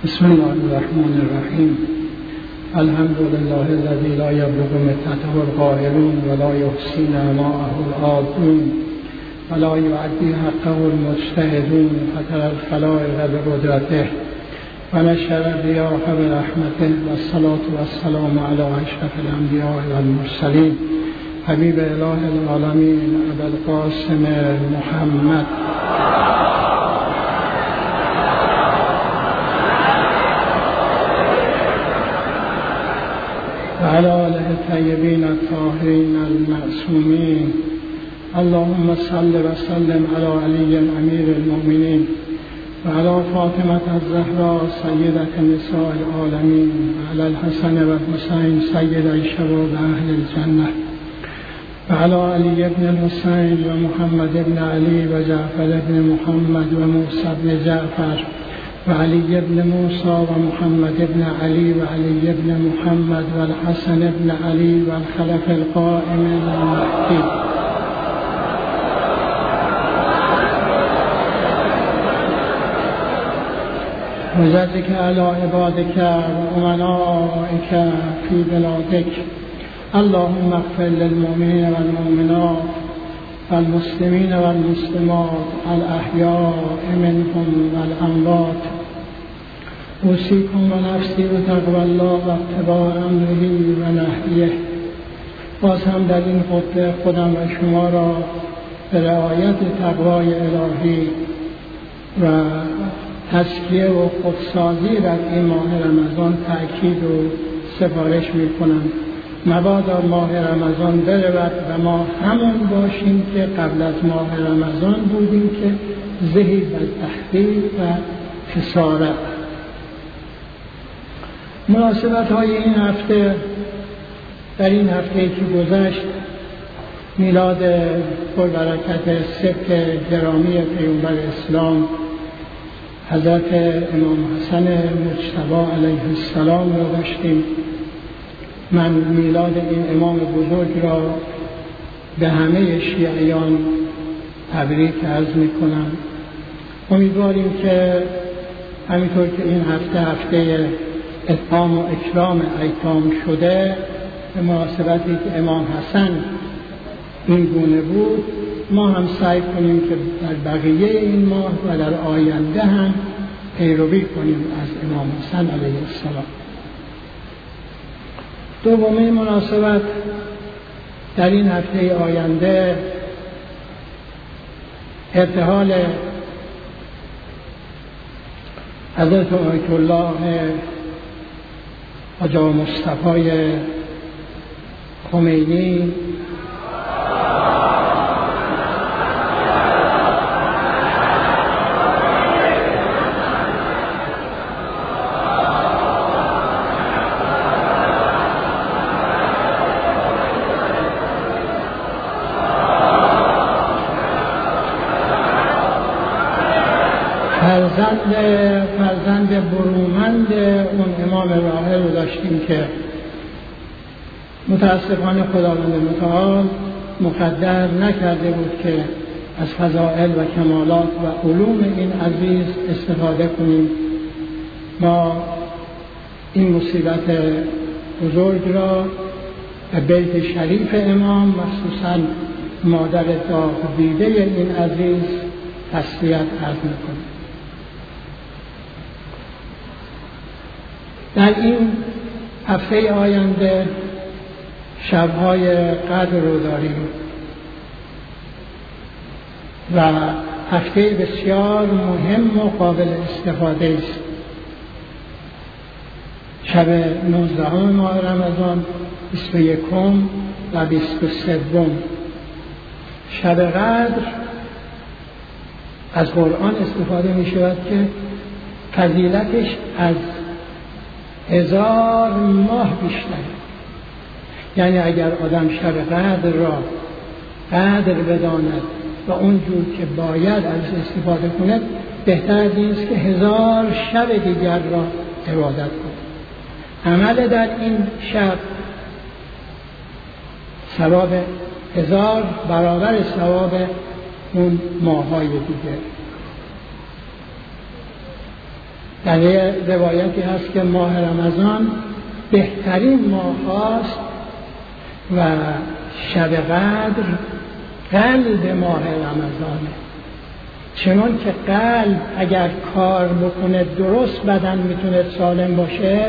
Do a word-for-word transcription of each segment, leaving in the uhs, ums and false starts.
بسم الله الرحمن الرحیم. الحمد لله الذي لا يبلغ مدته القائلون ولا يحصي نعماءه العادون ولا يؤدي حقه المجتهدون فترى الخلائق بقدرته ونشر الرياح برحمته والصلاة والسلام على أشرف الأنبياء والمرسلين حبيب إله العالمين أبي القاسم محمد وعلى آله الطيبين الطاهرين المعصومين. اللهم صل وسلم على علي أمير المؤمنين وعلى فاطمة الزهراء سيدة نساء العالمين وعلى الحسن والحسين سيد شباب أهل الجنة وعلى علي بن الحسين ومحمد بن علي وجعفر بن محمد وموسى بن جعفر وعلي بن موسى ومحمد بن علي وعلي بن محمد والحسن بن علي والخلف القائم المهدي وجزك على عبادك وأمنائك في بلادك. اللهم اغفر للمؤمنين والمؤمنات والمسلمين والمسلمات الأحياء منهم والأموات. أوصيكم ونفسي بتقوى الله واتباع أمره ونهيه. باز هم در این خطبه خودم و شما را به رعایت تقوای الهی و تزکیه و خودسازی در این ماه رمضان تأکید و سفارش می کنم. مبادا ماه رمضان برود و ما همون باشیم که قبل از ماه رمضان بودیم که ذهی و تحقیق و خسارت. مناسبت های این هفته، در این هفته که گذشت میلاد پربرکت سبت گرامی پیامبر اسلام حضرت امام حسن مجتبی علیه السلام را داشتیم. من میلاد این امام بزرگ را به همه شیعیان تبریک عرض می کنم. امیدواریم که همینطور که این هفته هفته اطعام و اکرام ایتام شده، به مناسبتی که امام حسن این گونه بود، ما هم سعی کنیم که در بقیه این ماه و در آینده هم پیروی کنیم از امام حسن علیه السلام. دومین مناسبت در این هفته آینده ارتحال حضرت آیت الله حاجی مصطفی خمینی فرزند فرزند برومند اون امام راحل رو داشتیم که متاسفانه خداوند متعال مقدر نکرده بود که از فضائل و کمالات و علوم این عزیز استفاده کنیم. ما این مصیبت بزرگ را به بیت شریف امام مخصوصا مادر داغ دیده این عزیز تسلیت عرض می‌کنیم. در این هفته آینده شب‌های قدر رو داریم و هفته بسیار مهم و قابل استفاده است. شب نوزدهم ماه رمضان، بیست و یکم و بیست و سوم. شب قدر از قرآن استفاده می شود که فضیلتش از هزار ماه بیشتر. یعنی اگر آدم شب قدر را قدر بداند و اونجور که باید ازش استفاده کند، بهتر است که هزار شب دیگر را عبادت کند. عمل در این شب ثواب هزار برابر ثواب اون ماه‌های دیگر. در یه روایتی هست که ماه رمضان بهترین ماه هاست و شب قدر قلب ماه رمضانه، چنان که قلب اگر کار بکنه درست بدن میتونه سالم باشه،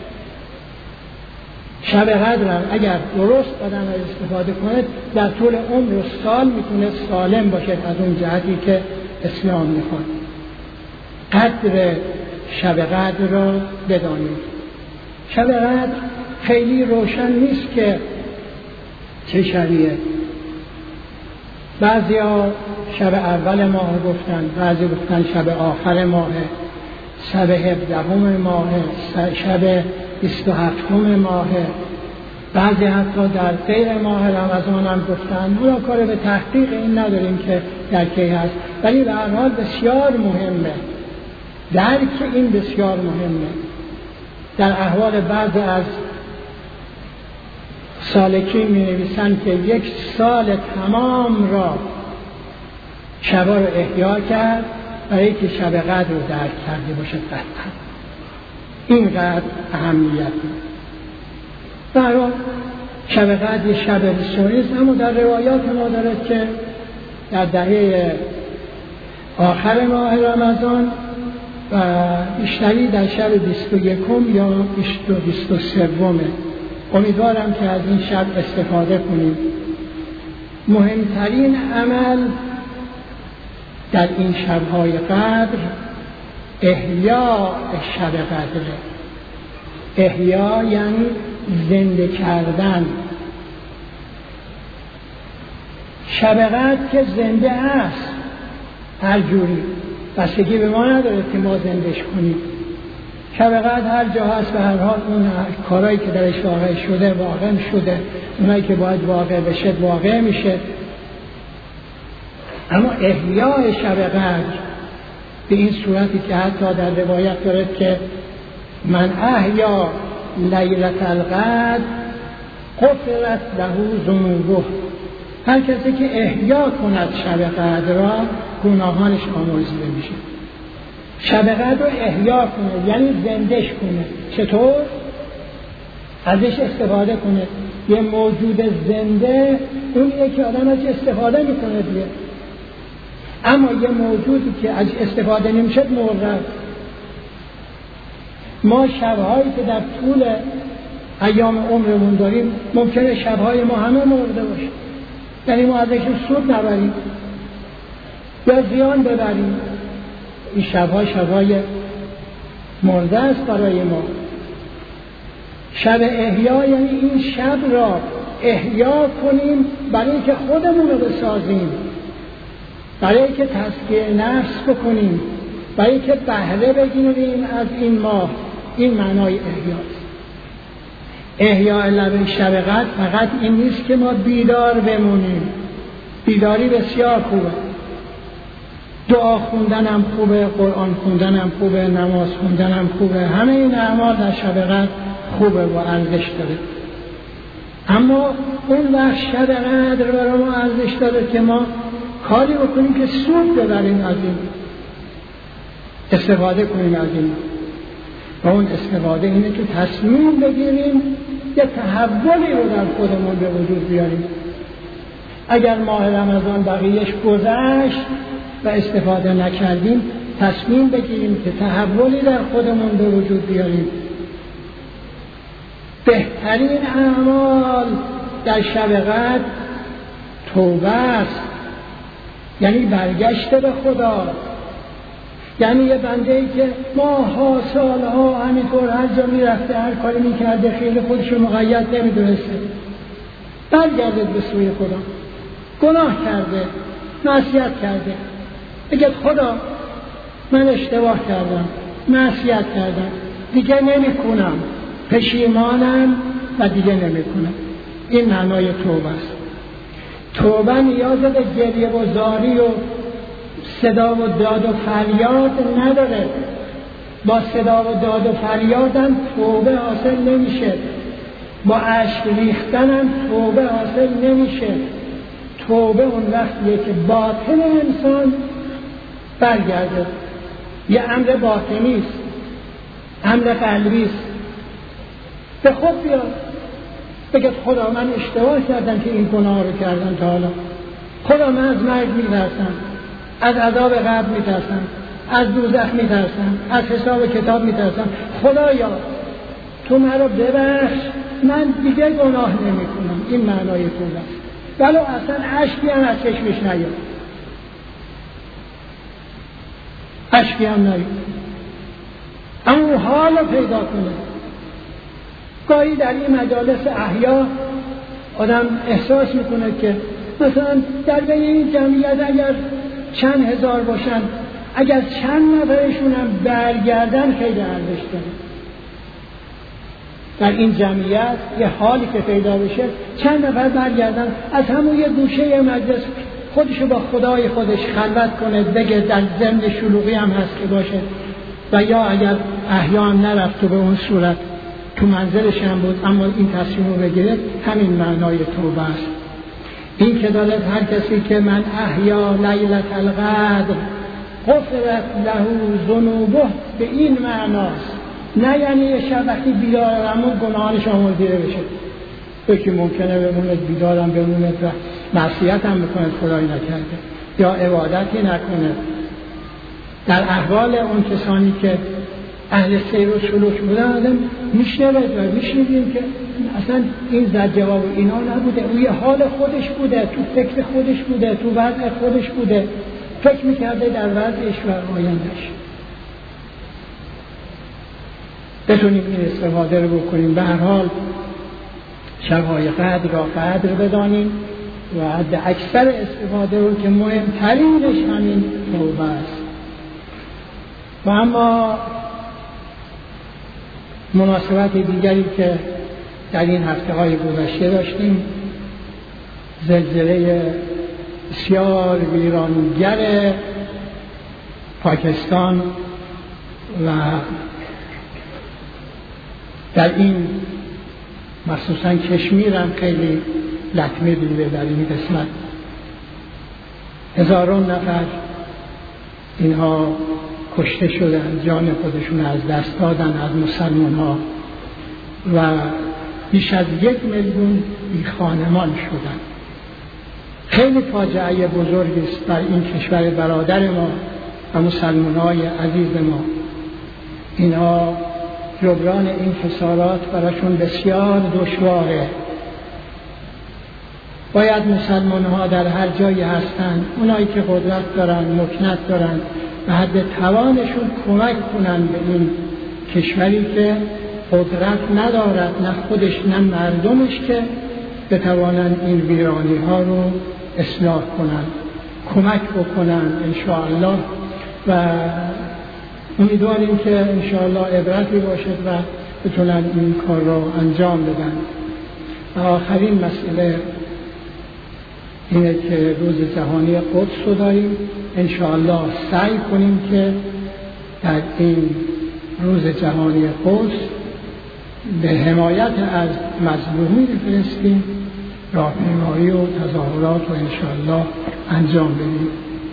شب قدر اگر درست بدن استفاده کنه در طول عمر و سال میتونه سالم باشه از اون جهتی که اسلام میخواد. قدر شب قدر را بدانید. شب قدر خیلی روشن نیست که چه شبیه. بعضی ها شب اول ماه گفتن، بعضی گفتن شب آخر ماه، شب هفدهم ماه، شب بیست و هفتم ماه، بعضی حتی در غیر ماه رمضان هم گفتن. ما کار به تحقیق این نداریم که در کی هست، ولی به هر حال بسیار مهمه، درک این بسیار مهمه. در احوال بعضی از سالکین می نویسن که یک سال تمام را شبا رو احیا کرد برای که شب قدر رو درک کرده باشه. قطعا اینقدر اهمیت داره. برای شب قدر یه شب بسیاری است، اما در روایات ما دارد که در دهه آخر ماه رمضان و بیشتری در شب بیست و یکم یا بیست و سومه. امیدوارم که از این شب استفاده کنیم. مهمترین عمل در این شب‌های قدر احیاء شب قدره. احیاء یعنی زنده کردن. شب قدر که زنده هست هر جوری، بستگی به ما نداره که ما زندش کنیم. شب قدر هر جا هست، به هر حال اون کارهایی که درش واقع شده واقع شده، اونایی که باید واقع بشه واقع میشه. اما احیاء شب قدر به این صورتی که حتی در روایت دارد که من احیا لیلة القدر غفرت له ذنوبه، هر کسی که احیا کند شب قدر را گناهانش آمرزیده میشه. شب قدر رو احیا کنه یعنی زندش کنه. چطور؟ ازش استفاده کنه. یه موجود زنده اونیه که آدم ازش استفاده میکنه دیگه. اما یه موجودی که ازش استفاده نمیشه مرده. ما شبهایی که در طول ایام عمرمون داریم ممکنه شبهای ما همه مرده باشه، یعنی ما ازش سود نبریم یا زیان ببریم. این شبها شبهای مرده است برای ما. شب احیا یعنی این شب را احیا کنیم برای که خودمون رو بسازیم، برای که تزکیه نفس بکنیم، برای که بهره بگیریم از این ماه. این معنای احیاست. احیا لب شب قدر فقط این نیست که ما بیدار بمونیم. بیداری بسیار خوبه، دعا خوندنم خوبه، قرآن خوندنم خوبه، نماز خوندنم خوبه، همه این اعمال در شب قدر خوبه و ارزش داره. اما اون وقت شب قدر برای ما ارزش داره که ما کاری بکنیم که سود ببریم از این، استفاده کنیم از این. و اون استفاده اینه که تصمیم بگیریم یه تحولی رو در خودمون به وجود بیاریم. اگر ماه رمضان بقیهش گذشت و استفاده نکردیم، تصمیم بگیریم که تحولی در خودمون به وجود بیاریم. بهترین اعمال در شب قدر توبه است، یعنی برگشت به خدا. یعنی یه بنده ای که ماها سالها همینطور هر جا میرفته هر کاری میکرده خیلی خودش رو مقید نمیدونسته، برگرده به سوی خدا. گناه کرده، معصیت کرده، بگه خدا من اشتباه کردم، معصیت کردم، دیگه نمی کنم، پشیمانم و دیگه نمی کنم. این معنای توبه است. توبه نیاز به گریه و زاری و صدا و داد و فریاد نداره. با صدا و داد و فریادم توبه حاصل نمیشه، با اشک ریختنم توبه حاصل نمیشه. توبه اون وقتیه که باطن انسان برگرده. یه امر باطنی است، حمله قلبی است. به خود بیاد بگه خدا من اشتباه کردم که این گناه رو کردم تا حالا. خدا من از مرگ میترسم، از عذاب قبر میترسم، از دوزخ میترسم، از حساب کتاب میترسم. خدایا تو مرا ببخش، من دیگه گناه نمی کنم. این معنای توبه است. ولو اصلا اشکی هم از چشمش نیاد، اشکی هم نیاد، اما حال پیدا کنه. گاهی در این مجالس احیا آدم احساس میکنه که مثلا در بین این جمعیت اگر چند هزار باشن، اگر چند نفرشون هم برگردن خیلی ارزش داره. در این جمعیت یه حالی که پیدا بشه، چند نفر برگردن از همون یه گوشه مجلس خودشو با خدای خودش خلوت کنه، بگه در ضمن شلوغی هم هست که باشه، و یا اگر احیا هم نرفت تو به اون صورت تو منزلش هم بود اما این تصمیم رو بگیره، همین معنای توبه است. این که داره هر کسی که من احیا لیلة القدر غفرت له ذنوبه، به این معناست. نه یعنی یه شب وقتی بیدارم و گناهانش آمرزیده بشه. یکی ممکنه بمونه بیدارم بمونه و معصیت هم بکنه خدای نکرده یا عبادتی نکنه. در احوال اون کسانی که اهل سیر و سلوک بودن آدم میشنوه و میشنویم که اصلا این در جواب اینا نبوده، او یه حال خودش بوده، تو فکر خودش بوده، تو وضع خودش بوده، فکر میکرده در وضعش و آیندهش. بتونیم این استفاده رو بکنیم. به هر حال شب‌های قدر را قدر بدانیم و حد اکثر استفاده رو که مهمترینش همین توبه است. و اما مناسبت دیگری که در این هفته های گذشته داشتیم، زلزله بسیار ویرانگر پاکستان و در این مخصوصا کشمیر هم خیلی لطمه دیده در این قسمت. هزاران نفر اینها کشته شدن، جان خودشون از دست دادن از مسلمان ها و بیش از یک میلیون بی خانمان شدن. خیلی فاجعه بزرگی است بر این کشور برادر ما و مسلمان های عزیز ما. اینها جبران این خسارات براشون بسیار دشواره. باید مسلمان ها در هر جایی هستند، اونایی که قدرت دارن، مکنت دارن، به حد توانشون کمک کنن به این کشوری که قدرت ندارد، نه خودش نه مردمش، که بتوانن این ویرانی ها رو اصلاح کنن، کمک بکنن انشاءالله. و امیدواریم که انشاءالله عبرتی باشد و بتونن این کار رو انجام بدن. و آخرین مسئله اینه که روز جهانی قدس رو داریم. انشاءالله سعی کنیم که در این روز جهانی قدس به حمایت از مظلومین فلسطین راهپیمایی و تظاهرات رو انشاءالله انجام بدیم.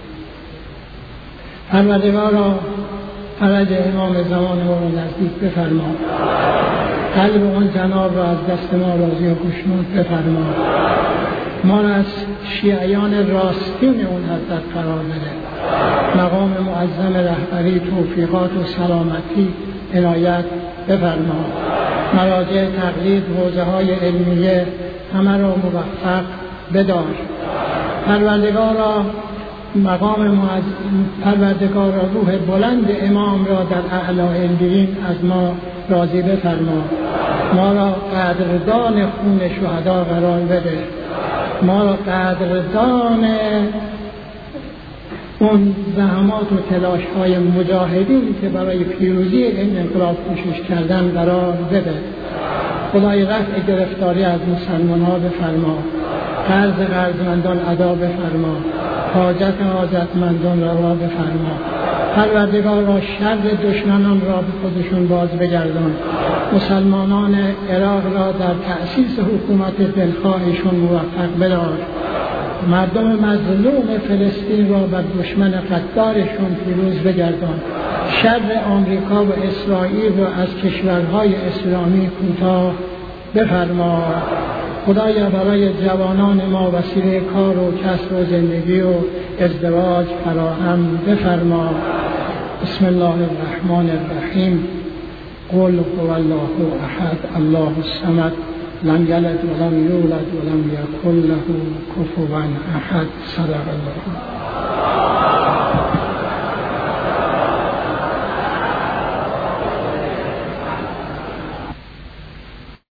پروردگارا فرج امام زمان ما رو نزدیک بفرما، قلب اون جناب را از دست ما راضی و خوشنود بفرما، ما را از شیعیان راستین اون حضرت قرار بده، مقام معظم رهبری توفیقات و سلامتی عنایت بفرما، مراجع تقلید حوزه های علمیه همه را موفق بدار. پروردگارا مقام معظم، پروردگارا روح بلند امام را در اعلی علین از ما راضی بفرما، ما را قدردان خون شهدا قرار بده، ما را قدردان اون زحمات و تلاش های مجاهدین که برای پیروزی این انقلاب کوشش کردن قرار بده. خدای رفع گرفتاری از مسلمان ها بفرما، قرض قرضمندان ادا بفرما، حاجت حاجتمندان روا بفرما. پروردگار را شر دشمنان را به خودشون باز بگردان، مسلمانان عراق را در تأسیس حکومت دلخواهشون موفق بدار، مردم مظلوم فلسطین را بر دشمن قدارشون پیروز بگردان، شر آمریکا و اسرائیل را از کشورهای اسلامی کوتاه بفرما. خدایا برای جوانان ما وسیله کار و کسب و زندگی و ازدواج فراهم بفرما. بسم الله الرحمن الرحیم. قل هو الله احد الله الصمد لم یلد ولم یولد ولم یکن له کفوا احد. صدق الله.